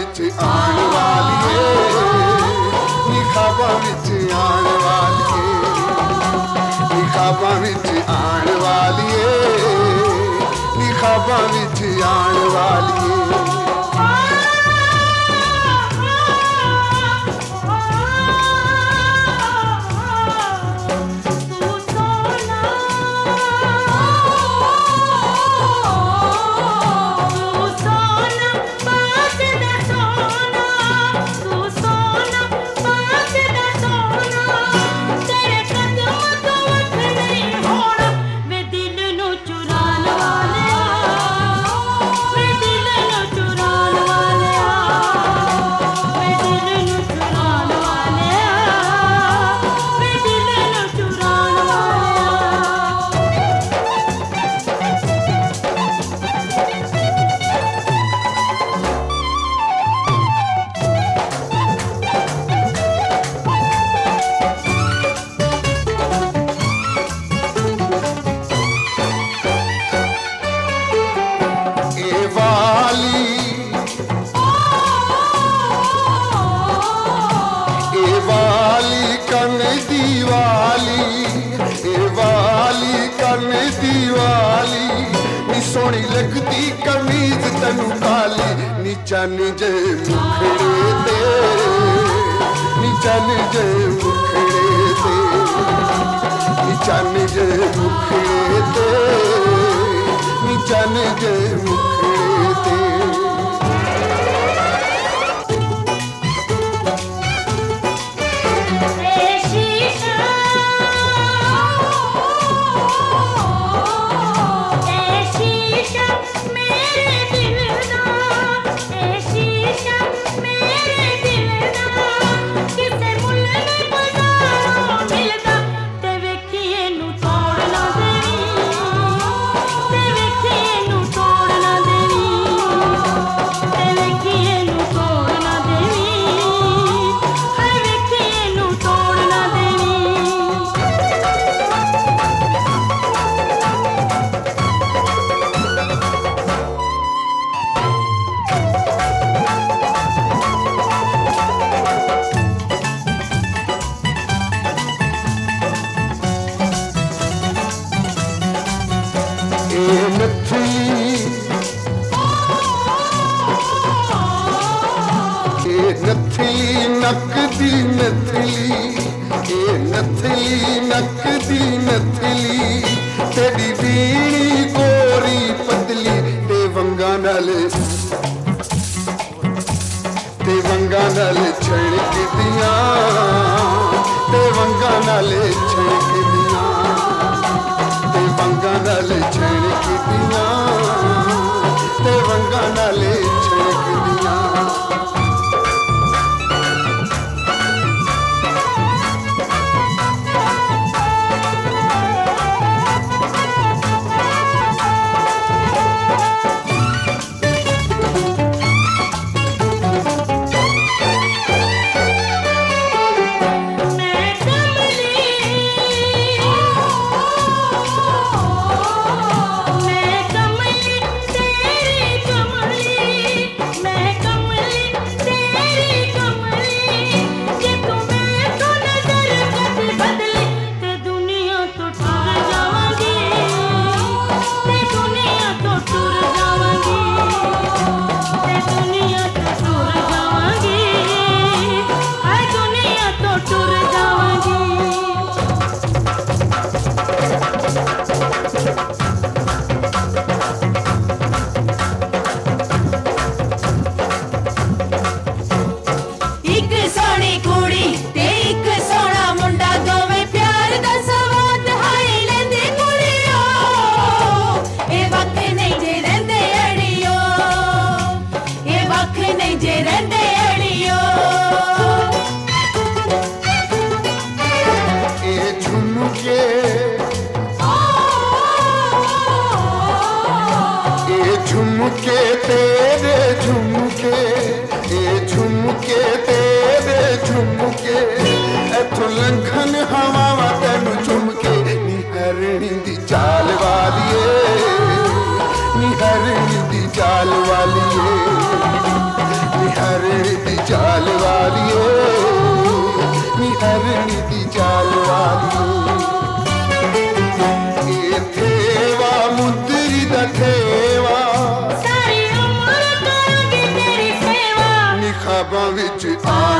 विच आण वालिए नी ख्वाबां विच आण वालिए नी ख्वाबां विच आण वालिए नी ख्वाबां विच आण वालिए सोहनी लगदी कमीज तैनू काली नी चानी जे मुखड़े ते नी चानी जे मुखड़े ते नी चानी जे मुखड़े ते नी चानी जे मुखड़े ते नकदी नथली नथली तेरी बीड़ी गोरी पतली ते वंगा नाल छणकदियां ते वंगा नाल छणकदियां ते वंगा नाल छणकदियां ते वंगा नाल छणकदियां मैं कमली ख्वाबां विच आ